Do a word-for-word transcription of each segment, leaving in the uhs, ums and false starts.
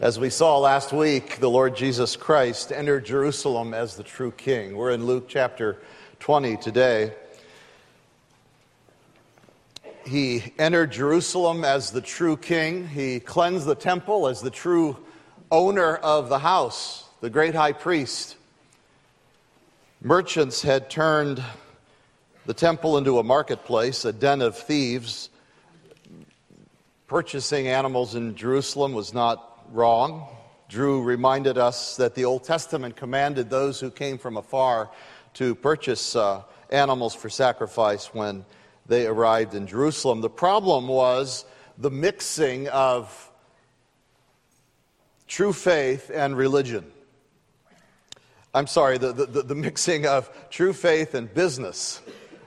As we saw last week, the Lord Jesus Christ entered Jerusalem as the true king. We're in Luke chapter twenty today. He entered Jerusalem as the true king. He cleansed the temple as the true owner of the house, the great high priest. Merchants had turned the temple into a marketplace, a den of thieves. Purchasing animals in Jerusalem was not wrong. Drew reminded us that the Old Testament commanded those who came from afar to purchase uh, animals for sacrifice when they arrived in Jerusalem. The problem was the mixing of true faith and religion. I'm sorry, the, the, the mixing of true faith and business.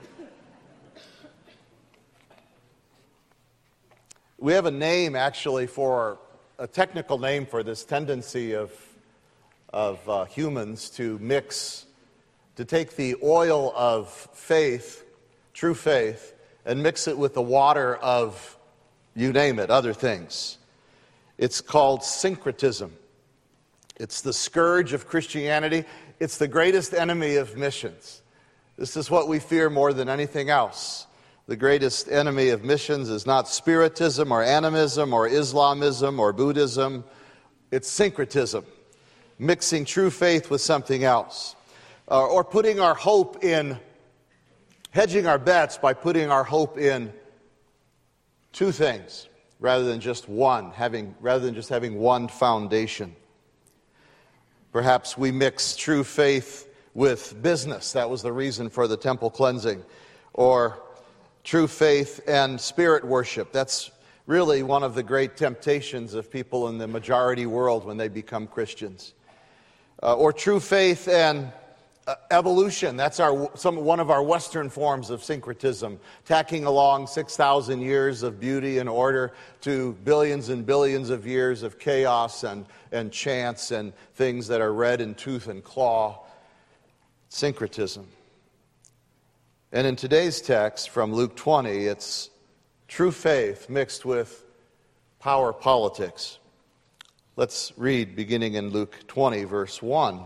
We have a name, actually, for a technical name for this tendency of, of uh, humans to mix, to take the oil of faith, true faith, and mix it with the water of, you name it, other things. It's called syncretism. It's the scourge of Christianity. It's the greatest enemy of missions. This is what we fear more than anything else. The greatest enemy of missions is not Spiritism or animism or Islamism or Buddhism. It's syncretism, mixing true faith with something else. Uh, or putting our hope in, hedging our bets by putting our hope in two things rather than just one, having rather than just having one foundation. Perhaps we mix true faith with business. That was the reason for the temple cleansing. Or true faith and spirit worship. That's really one of the great temptations of people in the majority world when they become Christians. Uh, or true faith and uh, evolution. That's our some one of our Western forms of syncretism, tacking along six thousand years of beauty and order to billions and billions of years of chaos and, and chance and things that are red in tooth and claw. Syncretism. And in today's text from Luke twenty, it's true faith mixed with power politics. Let's read beginning in Luke twenty, verse one.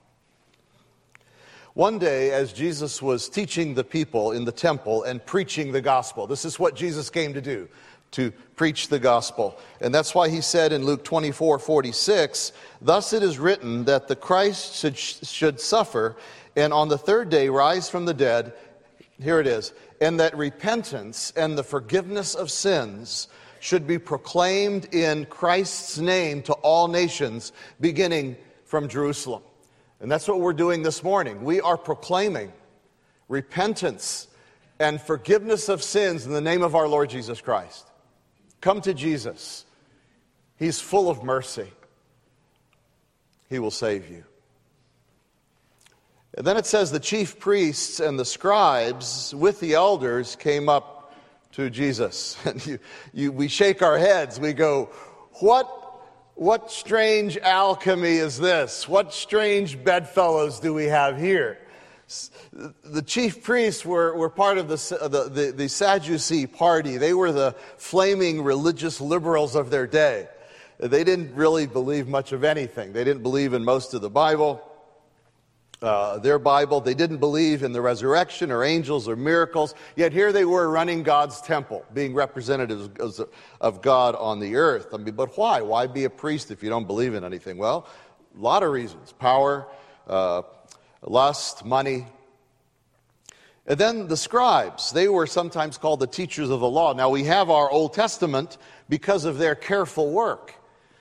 One day, as Jesus was teaching the people in the temple and preaching the gospel, this is what Jesus came to do, to preach the gospel. And that's why he said in Luke twenty-four forty-six, "Thus it is written that the Christ should, should suffer, and on the third day rise from the dead." Here it is. "And that repentance and the forgiveness of sins should be proclaimed in Christ's name to all nations, beginning from Jerusalem." And that's what we're doing this morning. We are proclaiming repentance and forgiveness of sins in the name of our Lord Jesus Christ. Come to Jesus. He's full of mercy. He will save you. And then it says the chief priests and the scribes with the elders came up to Jesus. And you, you, we shake our heads. We go, what, what strange alchemy is this? What strange bedfellows do we have here? The chief priests were, were part of the, the, the, the Sadducee party. They were the flaming religious liberals of their day. They didn't really believe much of anything. They didn't believe in most of the Bible. Uh, their Bible. They didn't believe in the resurrection or angels or miracles, yet here they were running God's temple, being representatives of God on the earth. I mean, but why? Why be a priest if you don't believe in anything? Well, a lot of reasons. Power, uh, lust, money. And then the scribes, they were sometimes called the teachers of the law. Now we have our Old Testament because of their careful work.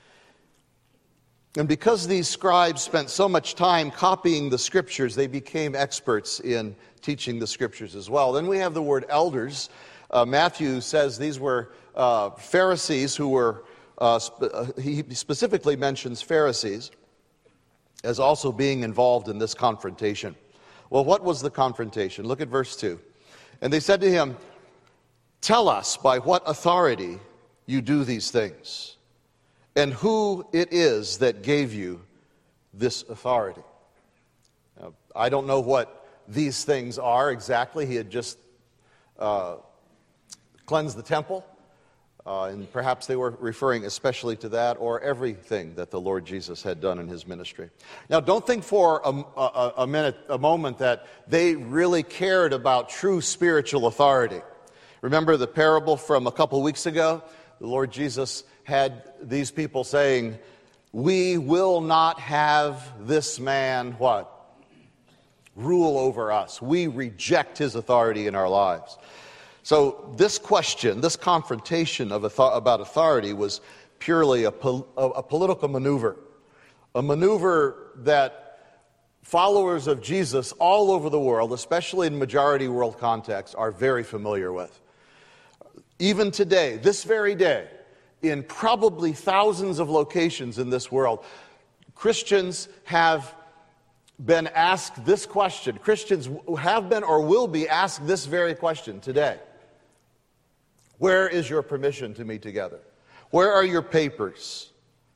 And because these scribes spent so much time copying the scriptures, they became experts in teaching the scriptures as well. Then we have the word elders. Uh, Matthew says these were uh, Pharisees who were, uh, sp- uh, he specifically mentions Pharisees as also being involved in this confrontation. Well, what was the confrontation? Look at verse two. "And they said to him, 'Tell us by what authority you do these things, and who it is that gave you this authority.'" Now, I don't know what these things are exactly. He had just uh, cleansed the temple. Uh, and perhaps they were referring especially to that or everything that the Lord Jesus had done in his ministry. Now, don't think for a, a, a minute, a moment that they really cared about true spiritual authority. Remember the parable from a couple weeks ago? The Lord Jesus had these people saying, "We will not have this man," what? "Rule over us." We reject his authority in our lives. So this question, this confrontation of author- about authority was purely a, pol- a political maneuver. A maneuver that followers of Jesus all over the world, especially in majority world contexts, are very familiar with. Even today, this very day, in probably thousands of locations in this world, Christians have been asked this question. Christians have been or will be asked this very question today. Where is your permission to meet together? Where are your papers?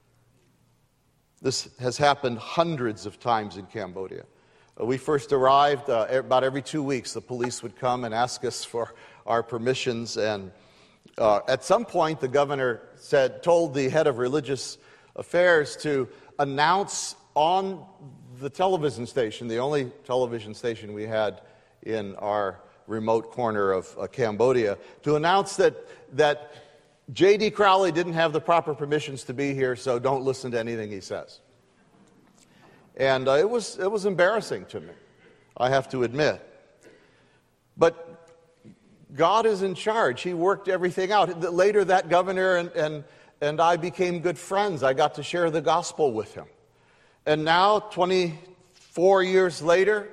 This has happened hundreds of times in Cambodia. Uh, we first arrived, uh, about every two weeks, the police would come and ask us for our permissions. And uh, at some point, the governor said, told the head of religious affairs to announce on the television station, the only television station we had in our remote corner of uh, Cambodia, to announce that that J D Crowley didn't have the proper permissions to be here, so don't listen to anything he says. And uh, it was it was embarrassing to me, I have to admit. But God is in charge. He worked everything out. Later, that governor and and and I became good friends. I got to share the gospel with him. And now, twenty-four years later,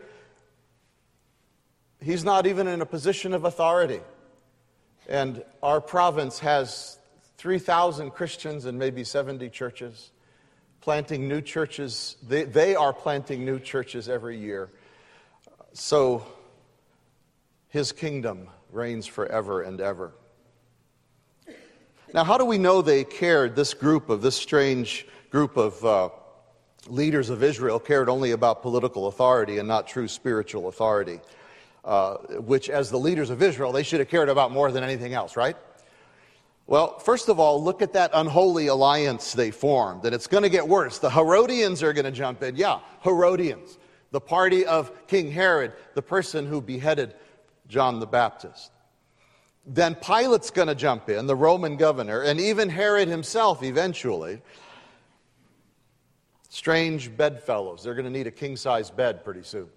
he's not even in a position of authority. And our province has three thousand Christians and maybe seventy churches, planting new churches. They, they are planting new churches every year. So his kingdom reigns forever and ever. Now, how do we know they cared, this group of, this strange group of uh, leaders of Israel cared only about political authority and not true spiritual authority? Uh, which, as the leaders of Israel, they should have cared about more than anything else, right? Well, first of all, look at that unholy alliance they formed, and it's going to get worse. The Herodians are going to jump in. Yeah, Herodians, the party of King Herod, the person who beheaded John the Baptist. Then Pilate's going to jump in, the Roman governor, and even Herod himself eventually. Strange bedfellows. They're going to need a king-size bed pretty soon.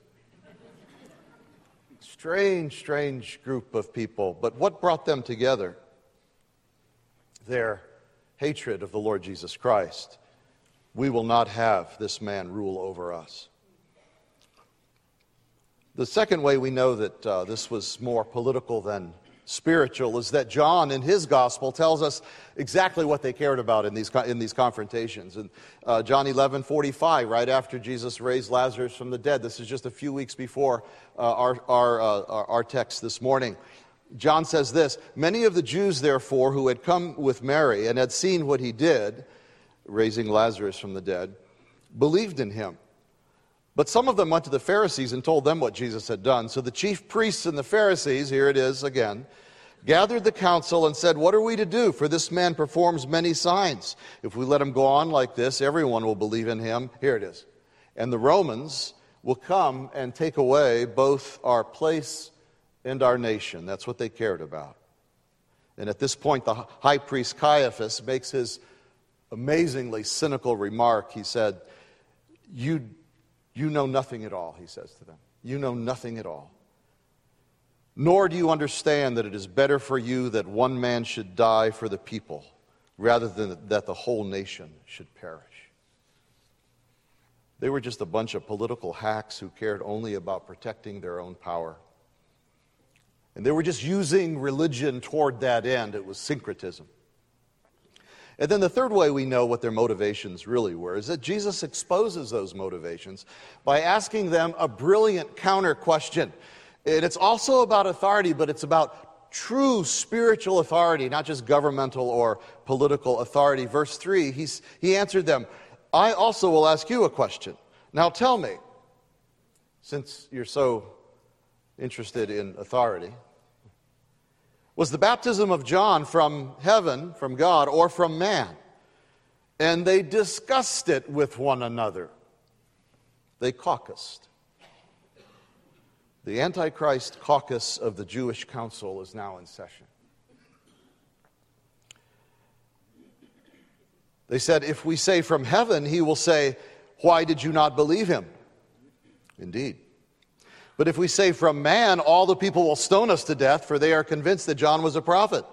Strange, strange group of people. But what brought them together? Their hatred of the Lord Jesus Christ. We will not have this man rule over us. The second way we know that uh, this was more political than spiritual is that John in his gospel tells us exactly what they cared about in these in these confrontations. And uh, John eleven forty-five, right after Jesus raised Lazarus from the dead, this is just a few weeks before uh, our our, uh, our our text this morning. John says this: "Many of the Jews, therefore, who had come with Mary and had seen what he did, raising Lazarus from the dead, believed in him. But some of them went to the Pharisees and told them what Jesus had done. So the chief priests and the Pharisees," here it is again, "gathered the council and said, 'What are we to do? For this man performs many signs. If we let him go on like this, everyone will believe in him.' Here it is. 'And the Romans will come and take away both our place and our nation.'" That's what they cared about. And at this point, the high priest Caiaphas makes his amazingly cynical remark. He said, You You know nothing at all," he says to them. "You know nothing at all. Nor do you understand that it is better for you that one man should die for the people, rather than that the whole nation should perish." They were just a bunch of political hacks who cared only about protecting their own power. And they were just using religion toward that end. It was syncretism. And then the third way we know what their motivations really were is that Jesus exposes those motivations by asking them a brilliant counter question. And it's also about authority, but it's about true spiritual authority, not just governmental or political authority. Verse three, he's, he answered them, "I also will ask you a question. Now tell me, since you're so interested in authority, Was the baptism of John from heaven, from God, or from man? And they discussed it with one another. They caucused. The Antichrist caucus of the Jewish council is now in session. They said, if we say from heaven, he will say, why did you not believe him? Indeed. But if we say from man, all the people will stone us to death, for they are convinced that John was a prophet.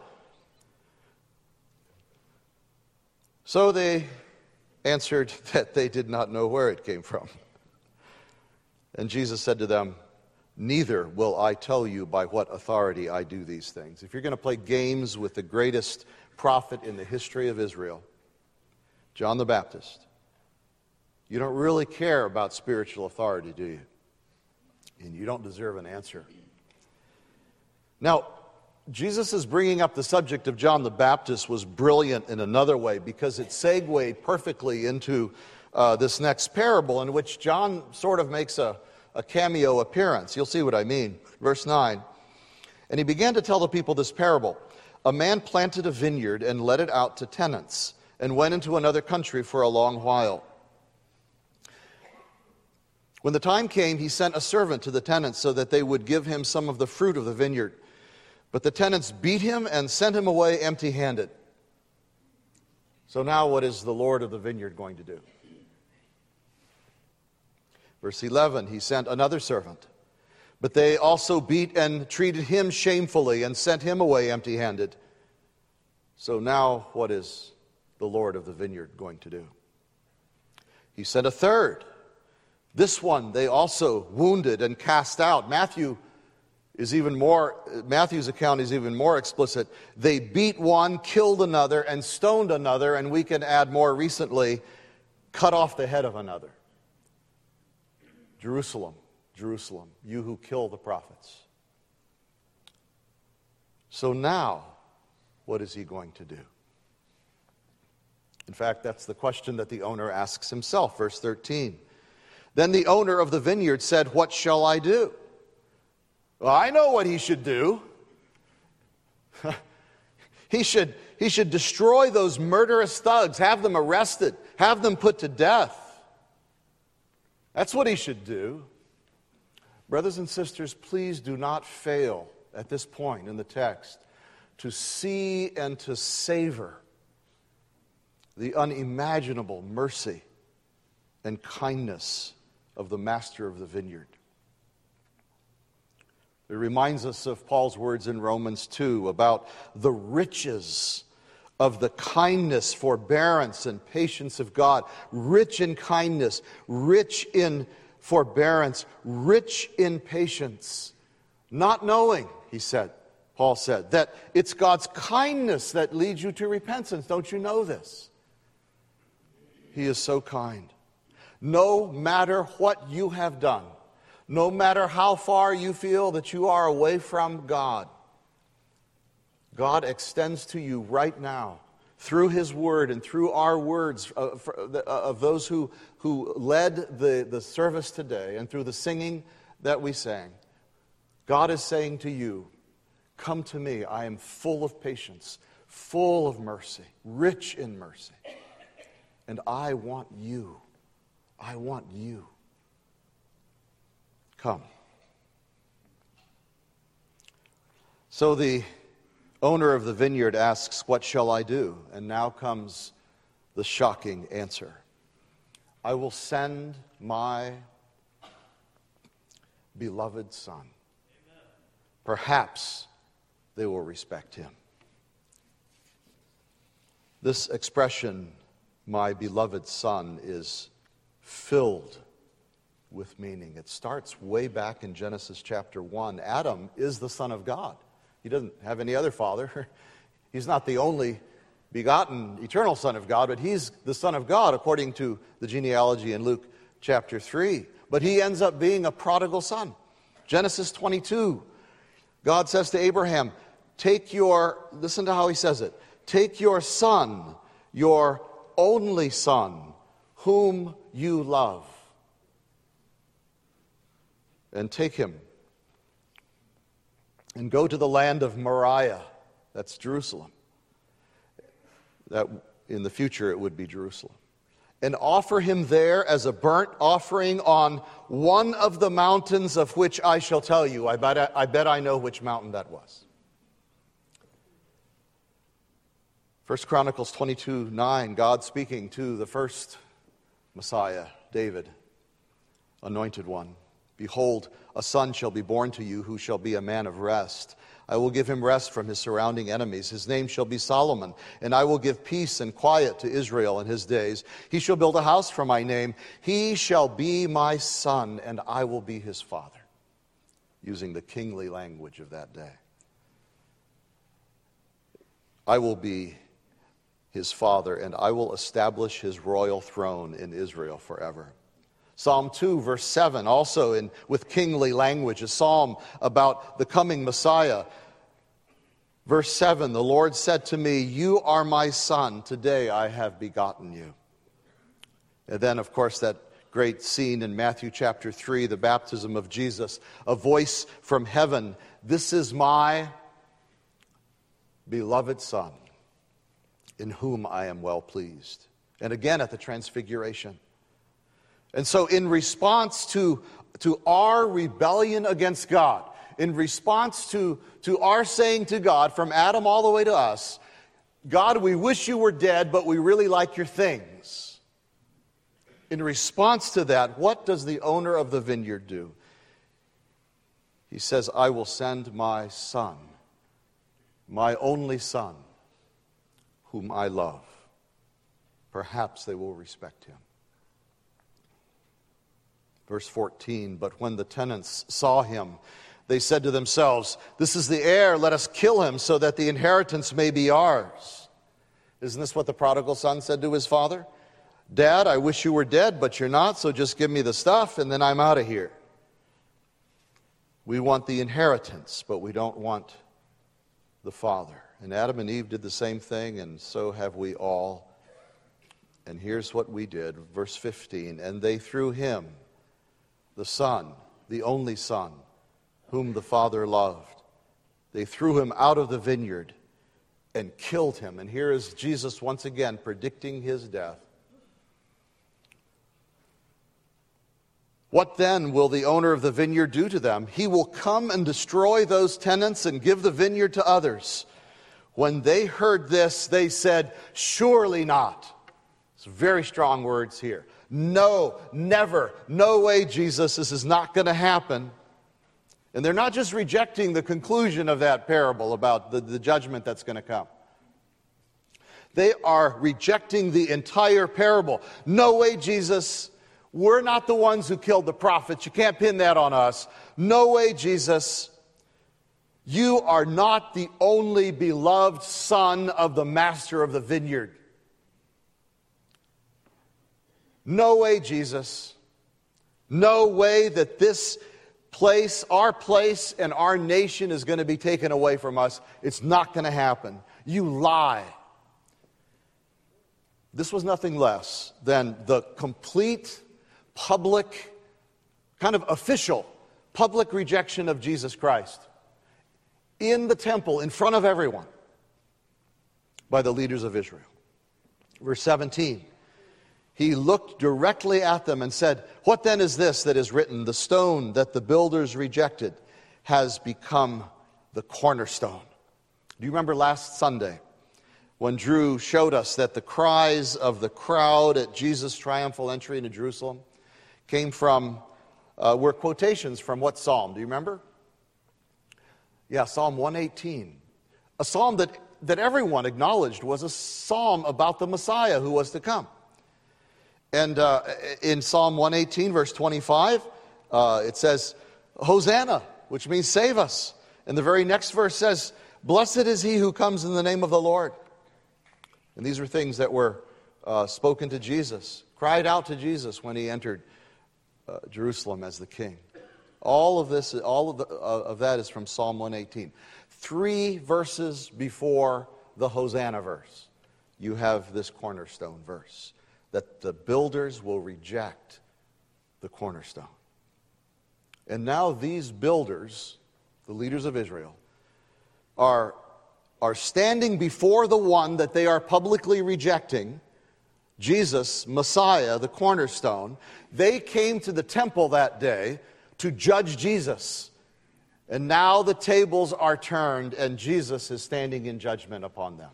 So they answered that they did not know where it came from. And Jesus said to them, neither will I tell you by what authority I do these things. If you're going to play games with the greatest prophet in the history of Israel, John the Baptist, you don't really care about spiritual authority, do you? And you don't deserve an answer. Now, Jesus' bringing up the subject of John the Baptist was brilliant in another way because it segued perfectly into uh, this next parable in which John sort of makes a, a cameo appearance. You'll see what I mean. Verse nine. And he began to tell the people this parable. A man planted a vineyard and let it out to tenants and went into another country for a long while. When the time came, he sent a servant to the tenants so that they would give him some of the fruit of the vineyard. But the tenants beat him and sent him away empty-handed. So now what is the Lord of the vineyard going to do? Verse eleven, he sent another servant. But they also beat and treated him shamefully and sent him away empty-handed. So now what is the Lord of the vineyard going to do? He sent a third. This one they also wounded and cast out. Matthew is even more, Matthew's account is even more explicit. They beat one, killed another, and stoned another, and we can add more recently, cut off the head of another. Jerusalem, Jerusalem, you who kill the prophets. So now, what is he going to do? In fact, that's the question that the owner asks himself. Verse thirteen. Then the owner of the vineyard said, what shall I do? Well, I know what he should do. he should, he should destroy those murderous thugs, have them arrested, have them put to death. That's what he should do. Brothers and sisters, please do not fail at this point in the text to see and to savor the unimaginable mercy and kindness of the master of the vineyard. It reminds us of Paul's words in Romans two about the riches of the kindness, forbearance, and patience of God. Rich in kindness, rich in forbearance, rich in patience. Not knowing, he said, Paul said, that it's God's kindness that leads you to repentance. Don't you know this? He is so kind. No matter what you have done, no matter how far you feel that you are away from God, God extends to you right now, through His Word and through our words of, of those who, who led the, the service today and through the singing that we sang. God is saying to you, come to me, I am full of patience, full of mercy, rich in mercy, and I want you. I want you. Come. So the owner of the vineyard asks, what shall I do? And now comes the shocking answer. I will send my beloved son. Perhaps they will respect him. This expression, my beloved son, is filled with meaning. It starts way back in Genesis chapter one. Adam is the son of God. He doesn't have any other father. He's not the only begotten eternal son of God, but he's the son of God according to the genealogy in Luke chapter three. But he ends up being a prodigal son. Genesis twenty-two, God says to Abraham, take your, listen to how he says it, take your son, your only son, whom you love, and take him and go to the land of Moriah That's Jerusalem. That in the future it would be Jerusalem. And offer him there as a burnt offering on one of the mountains of which I shall tell you. I bet I, I bet I know which mountain that was. First Chronicles twenty-two nine, God speaking to the first Messiah, David, anointed one. Behold, a son shall be born to you who shall be a man of rest. I will give him rest from his surrounding enemies. His name shall be Solomon, and I will give peace and quiet to Israel in his days. He shall build a house for my name. He shall be my son, and I will be his father. Using the kingly language of that day. I will be his father, and I will establish his royal throne in Israel forever. Psalm two, verse seven, also in with kingly language, a psalm about the coming Messiah. Verse seven, the Lord said to me, you are my son, today I have begotten you. And then, of course, that great scene in Matthew chapter three, the baptism of Jesus, a voice from heaven, this is my beloved Son, in whom I am well pleased. And again at the Transfiguration. And so in response to, to our rebellion against God, in response to, to our saying to God, from Adam all the way to us, God, we wish you were dead, but we really like your things. In response to that, what does the owner of the vineyard do? He says, I will send my son, my only son, whom I love. Perhaps they will respect him. Verse fourteen, but when the tenants saw him, they said to themselves, this is the heir, let us kill him so that the inheritance may be ours. Isn't this what the prodigal son said to his father? Dad, I wish you were dead, but you're not, so just give me the stuff and then I'm out of here. We want the inheritance, but we don't want the father. And Adam and Eve did the same thing, and so have we all. And here's what we did, verse fifteen, and they threw him, the son, the only son, whom the Father loved. They threw him out of the vineyard and killed him. And here is Jesus once again predicting his death. What then will the owner of the vineyard do to them? He will come and destroy those tenants and give the vineyard to others. When they heard this, they said, surely not. It's very strong words here. No, never, no way, Jesus, this is not going to happen. And they're not just rejecting the conclusion of that parable about the, the judgment that's going to come. They are rejecting the entire parable. No way, Jesus, we're not the ones who killed the prophets. You can't pin that on us. No way, Jesus, you are not the only beloved son of the master of the vineyard. No way, Jesus. No way that this place, our place and our nation is going to be taken away from us. It's not going to happen. You lie. This was nothing less than the complete, public, kind of official, public rejection of Jesus Christ in the temple, in front of everyone, by the leaders of Israel. Verse seventeen. He looked directly at them and said, what then is this that is written? The stone that the builders rejected has become the cornerstone. Do you remember last Sunday when Drew showed us that the cries of the crowd at Jesus' triumphal entry into Jerusalem came from, uh, were quotations from what psalm? Do you remember? Yeah, Psalm one eighteen. A psalm that, that everyone acknowledged was a psalm about the Messiah who was to come. And uh, in Psalm one eighteen, verse twenty-five, uh, it says, Hosanna, which means save us. And the very next verse says, blessed is he who comes in the name of the Lord. And these are things that were uh, spoken to Jesus, cried out to Jesus when he entered uh, Jerusalem as the king. All of this, all of, the, uh, of that is from Psalm one eighteen. Three verses before the Hosanna verse, you have this cornerstone verse, that the builders will reject the cornerstone. And now these builders, the leaders of Israel, are are standing before the one that they are publicly rejecting, Jesus, Messiah, the cornerstone. They came to the temple that day to judge Jesus. And now the tables are turned and Jesus is standing in judgment upon them.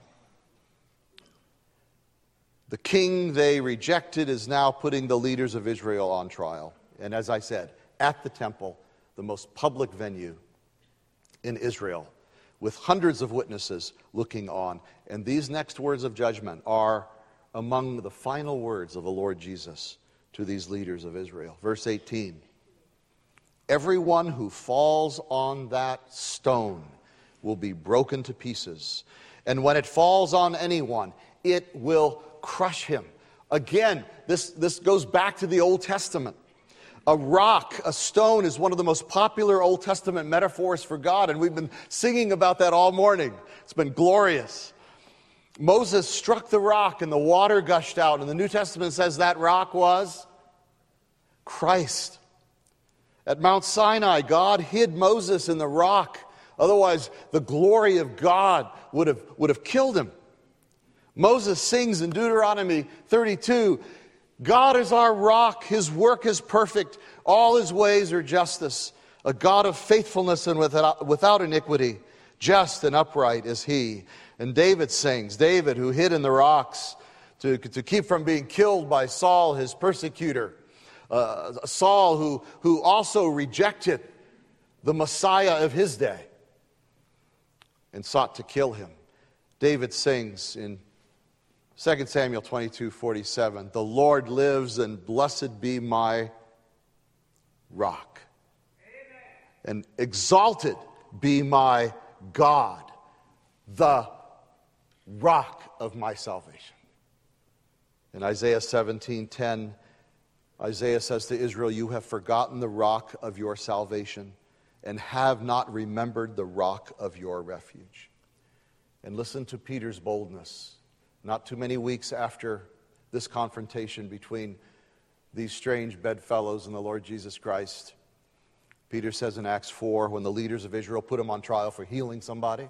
The king they rejected is now putting the leaders of Israel on trial. And as I said, at the temple, the most public venue in Israel, with hundreds of witnesses looking on. And these next words of judgment are among the final words of the Lord Jesus to these leaders of Israel. Verse eighteen, everyone who falls on that stone will be broken to pieces. And when it falls on anyone, it will crush him. Again, this, this goes back to the Old Testament. A rock, a stone, is one of the most popular Old Testament metaphors for God, and we've been singing about that all morning. It's been glorious. Moses struck the rock and the water gushed out, and the New Testament says that rock was Christ. At Mount Sinai, God hid Moses in the rock. Otherwise, the glory of God would have, would have killed him. Moses sings in Deuteronomy thirty-two, God is our rock, his work is perfect, all his ways are justice, a God of faithfulness and without, without iniquity, just and upright is he. And David sings, David who hid in the rocks to, to keep from being killed by Saul, his persecutor, uh, Saul who, who also rejected the Messiah of his day and sought to kill him. David sings in Second Samuel twenty-two forty-seven, the Lord lives and blessed be my rock. Amen. And exalted be my God, the rock of my salvation. In Isaiah seventeen ten, Isaiah says to Israel, you have forgotten the rock of your salvation and have not remembered the rock of your refuge. And listen to Peter's boldness. Not too many weeks after this confrontation between these strange bedfellows and the Lord Jesus Christ, Peter says in Acts four, when the leaders of Israel put him on trial for healing somebody,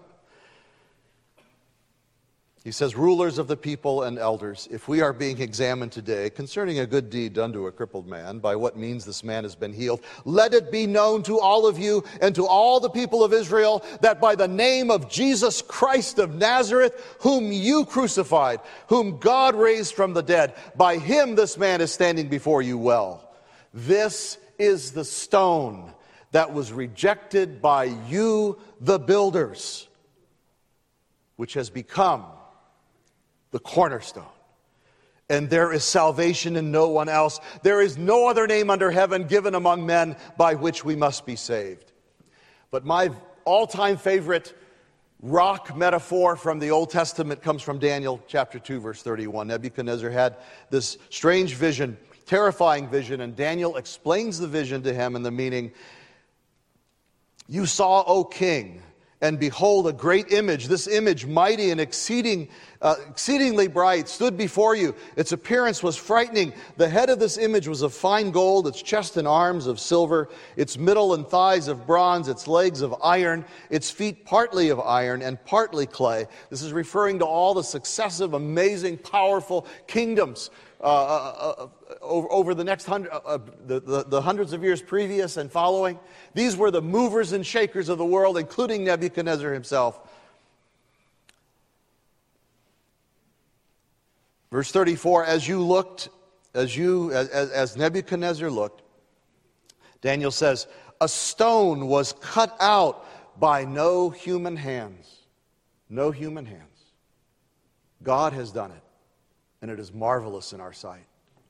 he says, rulers of the people and elders, if we are being examined today concerning a good deed done to a crippled man, by what means this man has been healed, let it be known to all of you and to all the people of Israel that by the name of Jesus Christ of Nazareth, whom you crucified, whom God raised from the dead, by him this man is standing before you well. This is the stone that was rejected by you, the builders, which has become the cornerstone. And there is salvation in no one else. There is no other name under heaven given among men by which we must be saved. But my all-time favorite rock metaphor from the Old Testament comes from Daniel chapter two, verse thirty-one. Nebuchadnezzar had this strange vision, terrifying vision, and Daniel explains the vision to him and the meaning. You saw, O king, and behold, a great image. This image, mighty and exceeding, uh, exceedingly bright, stood before you. Its appearance was frightening. The head of this image was of fine gold, its chest and arms of silver, its middle and thighs of bronze, its legs of iron, its feet partly of iron and partly clay. This is referring to all the successive, amazing, powerful kingdoms Uh, uh, uh, over, over the next hundred, uh, uh, the, the, the hundreds of years previous and following. These were the movers and shakers of the world, including Nebuchadnezzar himself. Verse thirty-four, as you looked, as you, as, as Nebuchadnezzar looked, Daniel says, a stone was cut out by no human hands. No human hands. God has done it. And it is marvelous in our sight.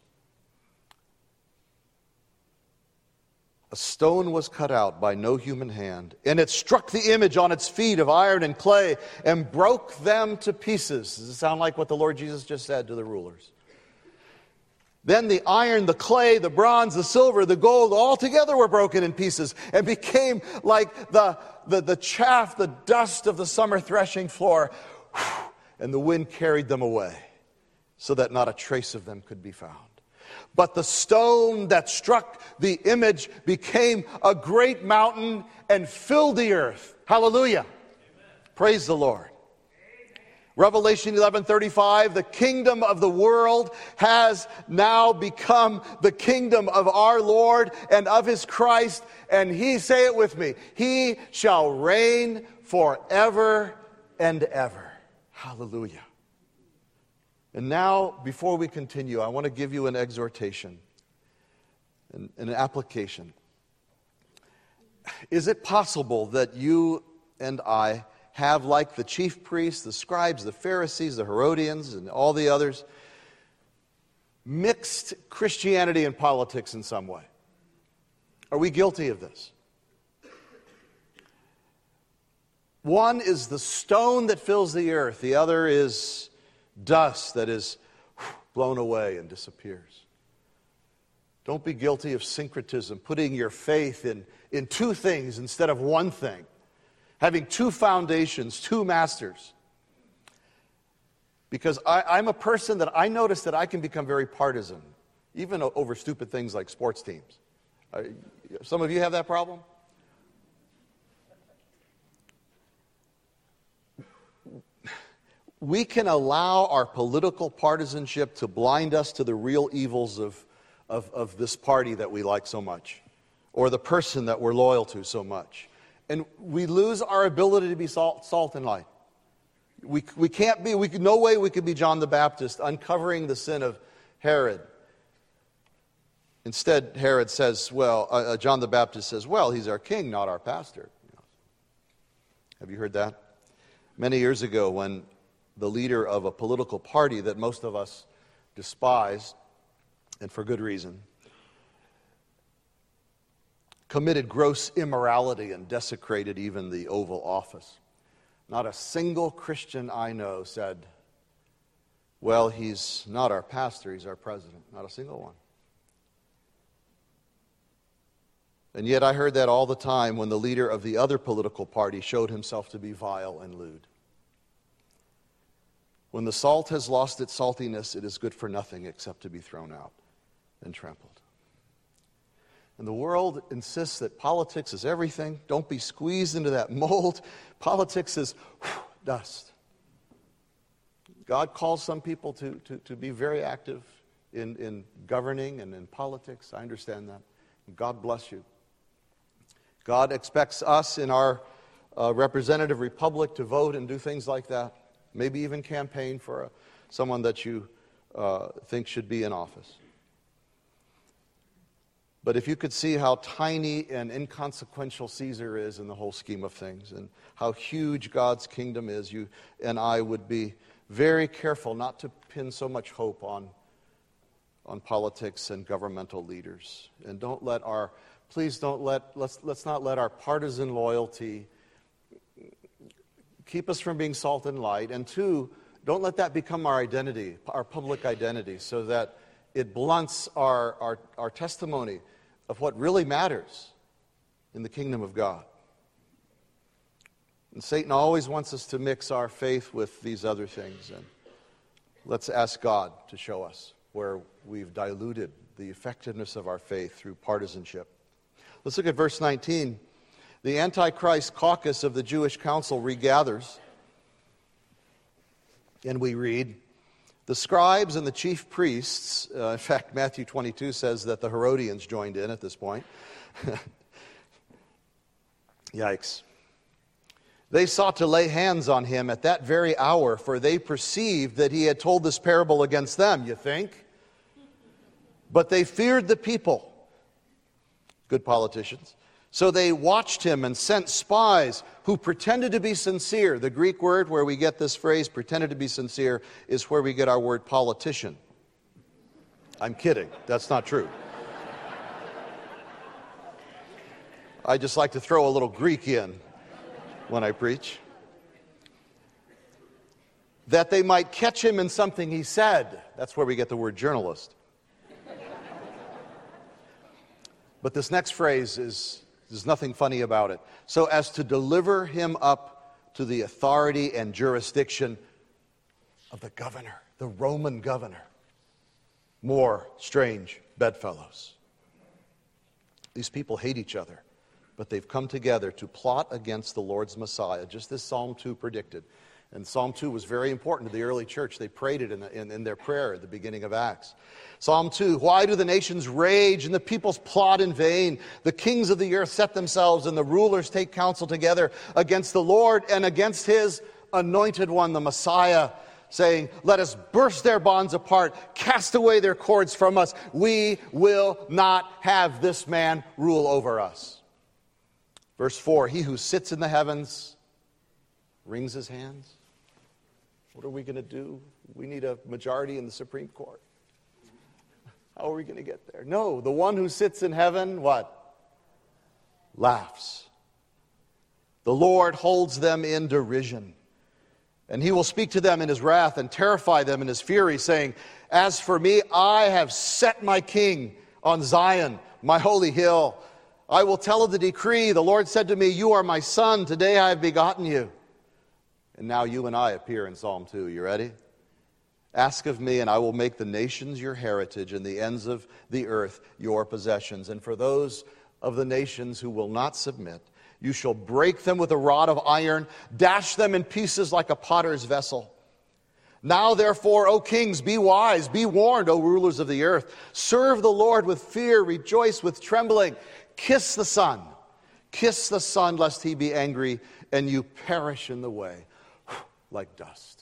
A stone was cut out by no human hand, and it struck the image on its feet of iron and clay and broke them to pieces. Does it sound like what the Lord Jesus just said to the rulers? Then the iron, the clay, the bronze, the silver, the gold, all together were broken in pieces and became like the, the, the chaff, the dust of the summer threshing floor. And the wind carried them away, so that not a trace of them could be found. But the stone that struck the image became a great mountain and filled the earth. Hallelujah. Amen. Praise the Lord. Revelation eleven thirty-five, the kingdom of the world has now become the kingdom of our Lord and of his Christ, and he, say it with me, he shall reign forever and ever. Hallelujah. And now, before we continue, I want to give you an exhortation, an, an application. Is it possible that you and I have, like the chief priests, the scribes, the Pharisees, the Herodians, and all the others, mixed Christianity and politics in some way? Are we guilty of this? One is the stone that fills the earth. The other is dust that is blown away and disappears. Don't be guilty of syncretism, putting your faith in, in two things instead of one thing. Having two foundations, two masters. Because I, I'm a person that I notice that I can become very partisan, even over stupid things like sports teams. Uh, some of you have that problem? We can allow our political partisanship to blind us to the real evils of, of, of this party that we like so much, or the person that we're loyal to so much. And we lose our ability to be salt, salt and light. We, we can't be, we could, no way we could be John the Baptist uncovering the sin of Herod. Instead, Herod says, well, uh, John the Baptist says, well, he's our king, not our pastor. Have you heard that? Many years ago, when the leader of a political party that most of us despise, and for good reason, committed gross immorality and desecrated even the Oval Office, not a single Christian I know said, well, he's not our pastor, he's our president. Not a single one. And yet I heard that all the time when the leader of the other political party showed himself to be vile and lewd. When the salt has lost its saltiness, it is good for nothing except to be thrown out and trampled. And the world insists that politics is everything. Don't be squeezed into that mold. Politics is whew, dust. God calls some people to, to, to be very active in, in governing and in politics. I understand that. God bless you. God expects us in our uh, representative republic to vote and do things like that. Maybe even campaign for a, someone that you uh, think should be in office. But if you could see how tiny and inconsequential Caesar is in the whole scheme of things, and how huge God's kingdom is, you and I would be very careful not to pin so much hope on, on politics and governmental leaders. And don't let our, please don't let, let's, let's not let our partisan loyalty keep us from being salt and light. And two, don't let that become our identity, our public identity, so that it blunts our, our, our testimony of what really matters in the kingdom of God. And Satan always wants us to mix our faith with these other things. And let's ask God to show us where we've diluted the effectiveness of our faith through partisanship. Let's look at verse nineteen. The Antichrist caucus of the Jewish council regathers. And we read, the scribes and the chief priests, uh, in fact, Matthew twenty-two says that the Herodians joined in at this point. Yikes. They sought to lay hands on him at that very hour, for they perceived that he had told this parable against them, you think? But they feared the people. Good politicians. So they watched him and sent spies who pretended to be sincere. The Greek word where we get this phrase, pretended to be sincere, is where we get our word politician. I'm kidding. That's not true. I just like to throw a little Greek in when I preach. That they might catch him in something he said. That's where we get the word journalist. But this next phrase is... There's nothing funny about it. So as to deliver him up to the authority and jurisdiction of the governor, the Roman governor. More strange bedfellows. These people hate each other. but they've come together to plot against the Lord's Messiah, just as Psalm two predicted. And Psalm two was very important to the early church. They prayed it in, the, in, in their prayer at the beginning of Acts. Psalm two, why do the nations rage and the peoples plot in vain? The kings of the earth set themselves and the rulers take counsel together against the Lord and against his anointed one, the Messiah, saying, let us burst their bonds apart, cast away their cords from us. We will not have this man rule over us. Verse four, he who sits in the heavens wrings his hands. What are we going to do? We need a majority in the Supreme Court. How are we going to get there? No, the one who sits in heaven, what? Laughs. The Lord holds them in derision. And he will speak to them in his wrath and terrify them in his fury, saying, as for me, I have set my king on Zion, my holy hill. I will tell of the decree. The Lord said to me, you are my son. Today I have begotten you. And now you and I appear in Psalm two. You ready? Ask of me, and I will make the nations your heritage and the ends of the earth your possessions. And for those of the nations who will not submit, you shall break them with a rod of iron, dash them in pieces like a potter's vessel. Now, therefore, O kings, be wise, be warned, O rulers of the earth. Serve the Lord with fear, rejoice with trembling. Kiss the Son, kiss the Son, lest he be angry and you perish in the way like dust.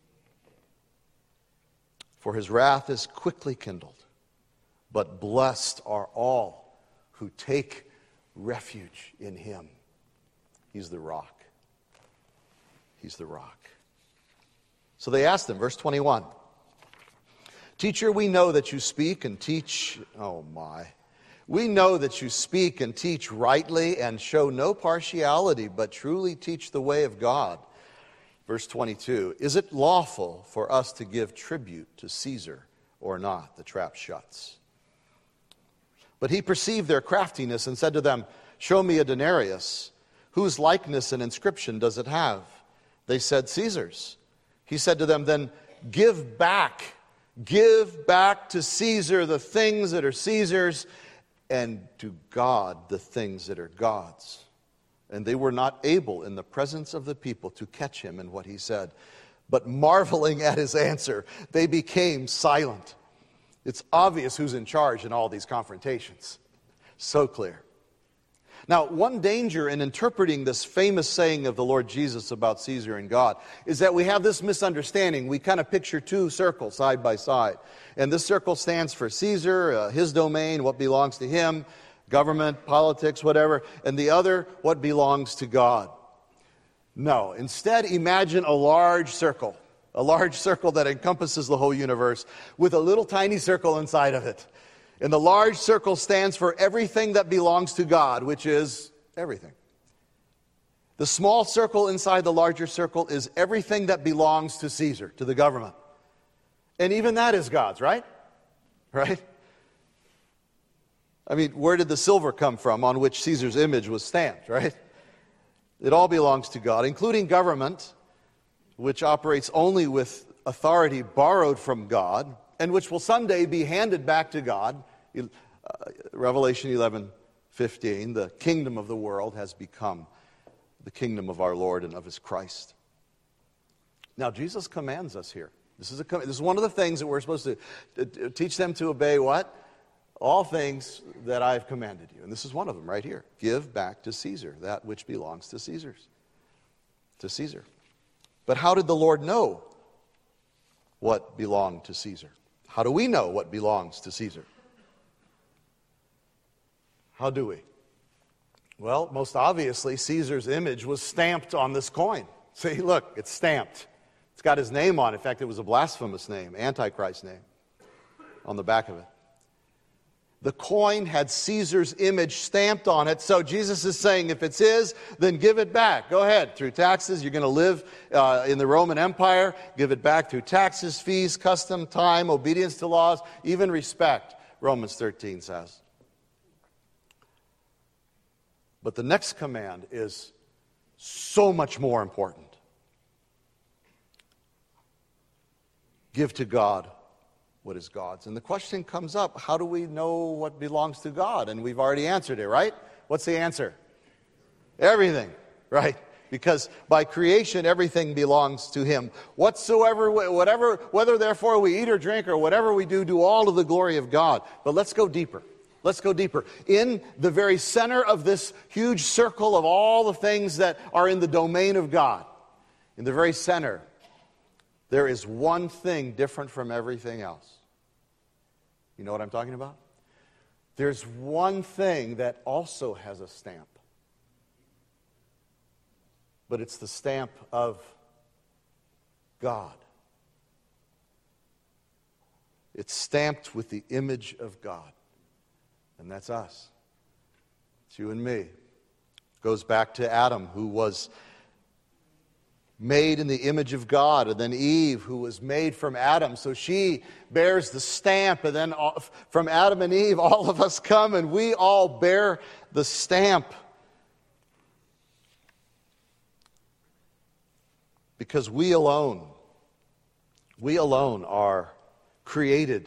For his wrath is quickly kindled, but blessed are all who take refuge in him. He's the rock. He's the rock. So they asked him, verse twenty-one, teacher, we know that you speak and teach, oh my, we know that you speak and teach rightly and show no partiality, but truly teach the way of God. Verse twenty-two, is it lawful for us to give tribute to Caesar or not? The trap shuts. But he perceived their craftiness and said to them, show me a denarius. Whose likeness and inscription does it have? They said, Caesar's. He said to them, then give back, give back to Caesar the things that are Caesar's, and to God the things that are God's. And they were not able in the presence of the people to catch him in what he said. But marveling at his answer, they became silent. It's obvious who's in charge in all these confrontations. So clear. Now, one danger in interpreting this famous saying of the Lord Jesus about Caesar and God is that we have this misunderstanding. We kind of picture two circles side by side. And this circle stands for Caesar, uh, his domain, what belongs to him, government, politics, whatever. And the other, what belongs to God. No, instead imagine a large circle. A large circle that encompasses the whole universe with a little tiny circle inside of it. And the large circle stands for everything that belongs to God, which is everything. The small circle inside the larger circle is everything that belongs to Caesar, to the government. And even that is God's, right? Right? I mean, where did the silver come from on which Caesar's image was stamped, right? It all belongs to God, including government, which operates only with authority borrowed from God, and which will someday be handed back to God. Uh, Revelation eleven fifteen, the kingdom of the world has become the kingdom of our Lord and of his Christ. Now, Jesus commands us here. This is, a, this is one of the things that we're supposed to, to, to teach them to obey what? All things that I've commanded you. And this is one of them right here. Give back to Caesar that which belongs to Caesar's. To Caesar. But how did the Lord know what belonged to Caesar? How do we know what belongs to Caesar? How do we? Well, most obviously, Caesar's image was stamped on this coin. See, look, it's stamped. It's got his name on it. In fact, it was a blasphemous name, Antichrist's name, on the back of it. The coin had Caesar's image stamped on it. So Jesus is saying, if it's his, then give it back. Go ahead. Through taxes, you're going to live uh, in the Roman Empire. Give it back through taxes, fees, custom, time, obedience to laws, even respect, Romans thirteen says. But the next command is so much more important. Give to God what is God's. And the question comes up, how do we know what belongs to God? And we've already answered it, right? What's the answer? Everything, right? Because by creation, everything belongs to Him. Whatsoever, whatever, whether therefore we eat or drink or whatever we do, do all to the glory of God. But let's go deeper. Let's go deeper. In the very center of this huge circle of all the things that are in the domain of God, in the very center, there is one thing different from everything else. You know what I'm talking about? There's one thing that also has a stamp. But it's the stamp of God. It's stamped with the image of God. And that's us. It's you and me. It goes back to Adam, who was made in the image of God, and then Eve, who was made from Adam. So she bears the stamp, and then from Adam and Eve, all of us come, and we all bear the stamp. Because we alone, we alone are created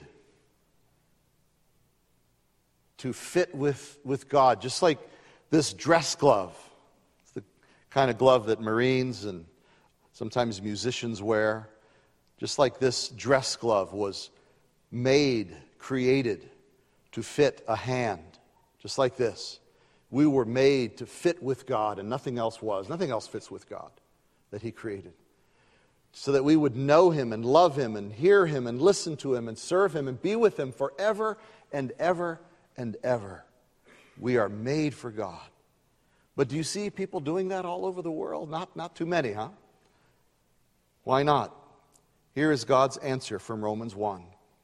to fit with, with God. Just like this dress glove. It's the kind of glove that Marines and sometimes musicians wear. Just like this dress glove was made, created to fit a hand. Just like this. We were made to fit with God, and nothing else was. Nothing else fits with God that He created. So that we would know Him and love Him and hear Him and listen to Him and serve Him and be with Him forever and ever and ever. We are made for God. But do you see people doing that all over the world? Not, not too many, huh? Why not? Here is God's answer from Romans one.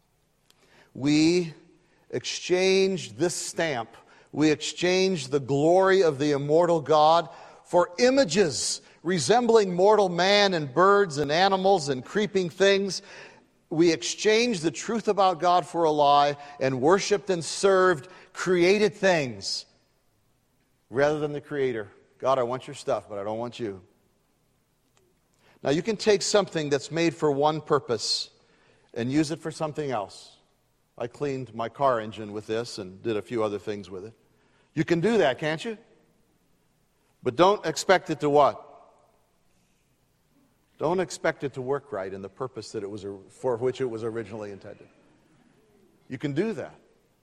We exchanged this stamp. We exchanged the glory of the immortal God for images resembling mortal man and birds and animals and creeping things. We exchanged the truth about God for a lie and worshiped and served created things rather than the Creator. God, I want your stuff, but I don't want you. Now, you can take something that's made for one purpose and use it for something else. I cleaned my car engine with this and did a few other things with it. You can do that, can't you? But don't expect it to what? Don't expect it to work right in the purpose that it was for which it was originally intended. You can do that.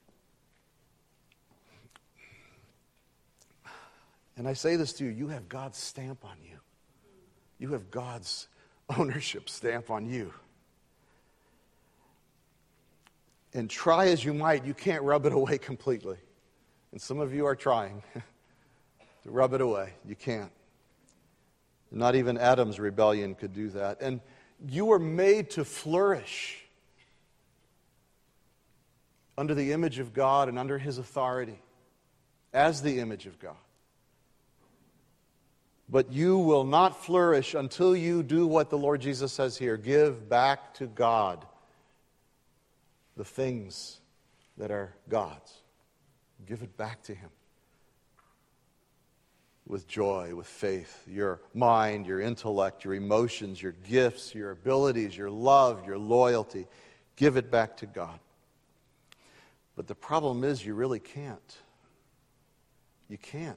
And I say this to you, you have God's stamp on you. You have God's ownership stamp on you. And try as you might, you can't rub it away completely. And some of you are trying to rub it away. You can't. Not even Adam's rebellion could do that. And you were made to flourish under the image of God and under His authority as the image of God. But you will not flourish until you do what the Lord Jesus says here. Give back to God the things that are God's. Give it back to Him. With joy, with faith, your mind, your intellect, your emotions, your gifts, your abilities, your love, your loyalty. Give it back to God. But the problem is you really can't. You can't.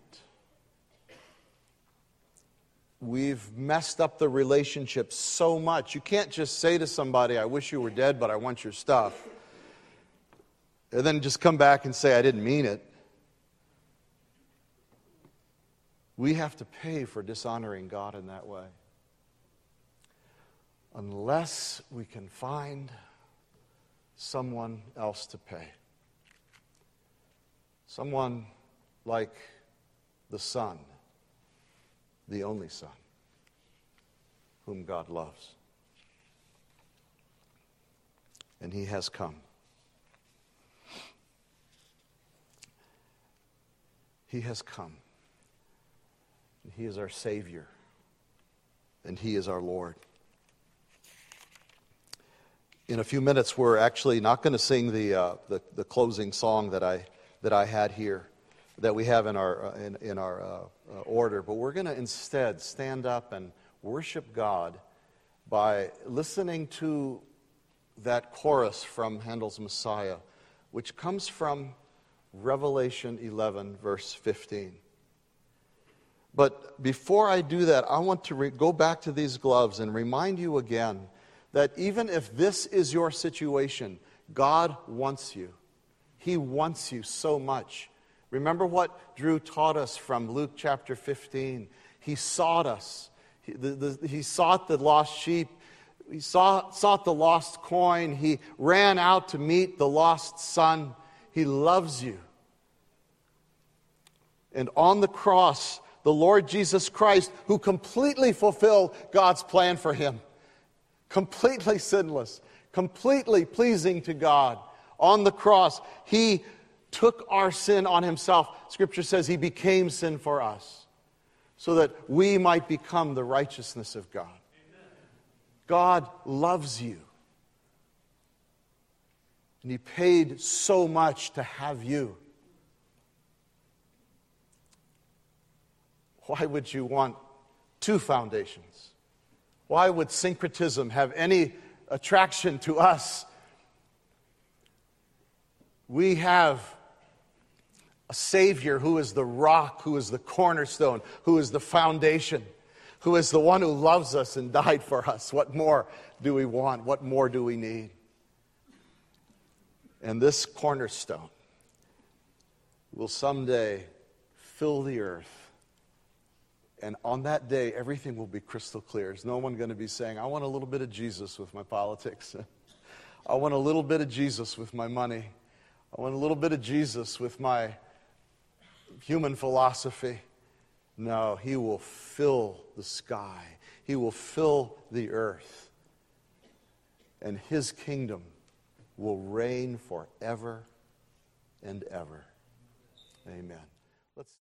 We've messed up the relationship so much. You can't just say to somebody, I wish you were dead, but I want your stuff. And then just come back and say, I didn't mean it. We have to pay for dishonoring God in that way. Unless we can find someone else to pay. Someone like the Son, the only Son, whom God loves. And He has come. He has come. He is our Savior, and He is our Lord. In a few minutes, we're actually not going to sing the, uh, the the closing song that I that I had here, that we have in our uh, in, in our uh, uh, order, but we're going to instead stand up and worship God by listening to that chorus from Handel's Messiah, which comes from Revelation eleven, verse fifteen. But before I do that, I want to re- go back to these gloves and remind you again that even if this is your situation, God wants you. He wants you so much. Remember what Drew taught us from Luke chapter fifteen. He sought us. He, the, the, he sought the lost sheep. He saw, sought the lost coin. He ran out to meet the lost son. He loves you. And on the cross, the Lord Jesus Christ, who completely fulfilled God's plan for him, completely sinless, completely pleasing to God, on the cross, he took our sin on himself. Scripture says he became sin for us, so that we might become the righteousness of God. Amen. God loves you. And he paid so much to have you. Why would you want two foundations? Why would syncretism have any attraction to us? We have a Savior who is the rock, who is the cornerstone, who is the foundation, who is the one who loves us and died for us. What more do we want? What more do we need? And this cornerstone will someday fill the earth. And on that day, everything will be crystal clear. There's no one going to be saying, I want a little bit of Jesus with my politics. I want a little bit of Jesus with my money. I want a little bit of Jesus with my human philosophy. No, he will fill the sky. He will fill the earth. And his kingdom will reign forever and ever. Amen. Let's